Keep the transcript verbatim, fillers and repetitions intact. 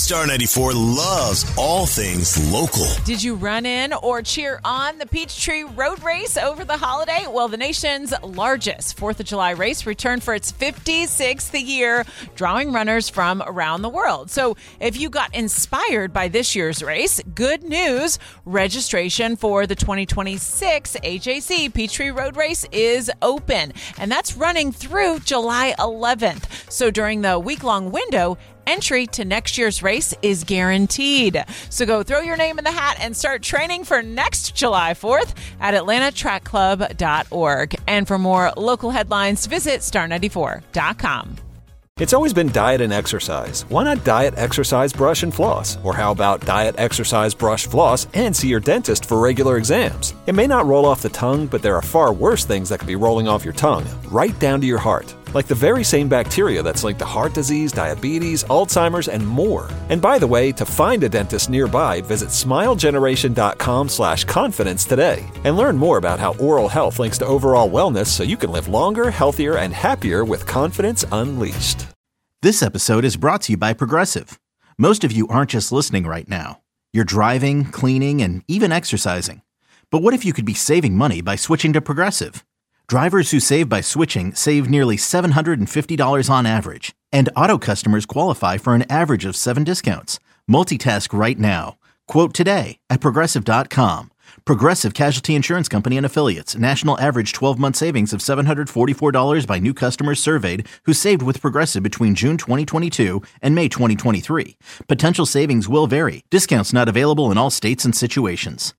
Star ninety-four loves all things local. Did you run in or cheer on the Peachtree Road Race over the holiday? Well, the nation's largest fourth of July race returned for its fifty-sixth year, drawing runners from around the world. So if you got inspired by this year's race, good news, registration for the twenty twenty-six A J C Peachtree Road Race is open, and that's running through July eleventh. So during the week-long window, entry to next year's race is guaranteed. So go throw your name in the hat and start training for next July fourth at atlanta track club dot org. And for more local headlines, visit star ninety-four dot com. It's always been diet and exercise. Why not diet, exercise, brush, and floss? Or how about diet, exercise, brush, floss, and see your dentist for regular exams? It may not roll off the tongue, but there are far worse things that could be rolling off your tongue, right down to your heart. Like the very same bacteria that's linked to heart disease, diabetes, Alzheimer's, and more. And by the way, to find a dentist nearby, visit smilegeneration.com slash confidence today. And learn more about how oral health links to overall wellness so you can live longer, healthier, and happier with confidence unleashed. This episode is brought to you by Progressive. Most of you aren't just listening right now. You're driving, cleaning, and even exercising. But what if you could be saving money by switching to Progressive? Drivers who save by switching save nearly seven hundred fifty dollars on average. And auto customers qualify for an average of seven discounts. Multitask right now. Quote today at progressive dot com. Progressive Casualty Insurance Company and Affiliates. National average twelve-month savings of seven hundred forty-four dollars by new customers surveyed who saved with Progressive between June twenty twenty-two and May twenty twenty-three. Potential savings will vary. Discounts not available in all states and situations.